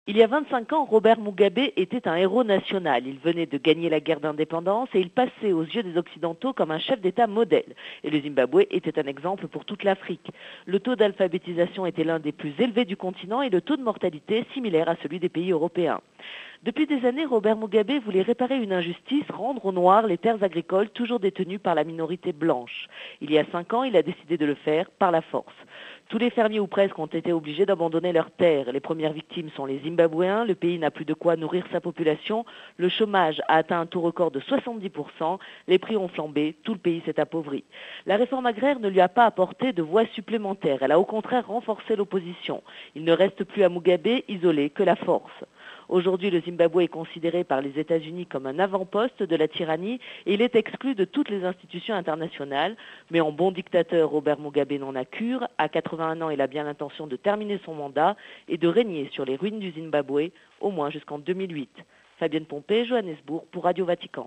Il y a 25 ans, Robert Mugabe était un héros national. Il venait de gagner la guerre d'indépendance et il passait aux yeux des Occidentaux comme un chef d'État modèle. Et le Zimbabwe était un exemple pour toute l'Afrique. Le taux d'alphabétisation était l'un des plus élevés du continent et le taux de mortalité similaire à celui des pays européens. Depuis des années, Robert Mugabe voulait réparer une injustice, rendre aux Noirs les terres agricoles toujours détenues par la minorité blanche. Il y a 5 ans, il a décidé de le faire par la force. Tous les fermiers ou presque ont été obligés d'abandonner leurs terres. Les premières victimes sont les Zimbabwéens. Le pays n'a plus de quoi nourrir sa population. Le chômage a atteint un taux record de 70%. Les prix ont flambé. Tout le pays s'est appauvri. La réforme agraire ne lui a pas apporté de voix supplémentaires. Elle a au contraire renforcé l'opposition. Il ne reste plus à Mugabe, isolé, que la force. Aujourd'hui, le Zimbabwe est considéré par les États-Unis comme un avant-poste de la tyrannie et il est exclu de toutes les institutions internationales. Mais en bon dictateur, Robert Mugabe n'en a cure. À 81 ans, il a bien l'intention de terminer son mandat et de régner sur les ruines du Zimbabwe, au moins jusqu'en 2008. Fabienne Pompé, Johannesburg, pour Radio Vatican.